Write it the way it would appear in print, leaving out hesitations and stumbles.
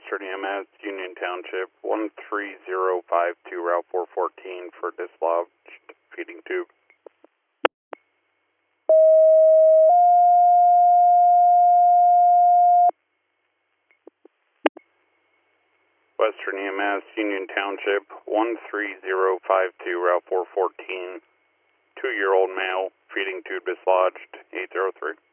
Western EMS, Union Township, 13052, Route 414 for dislodged feeding tube. Western EMS, Union Township, 13052, Route 414, 2-year-old male, feeding tube dislodged, 803.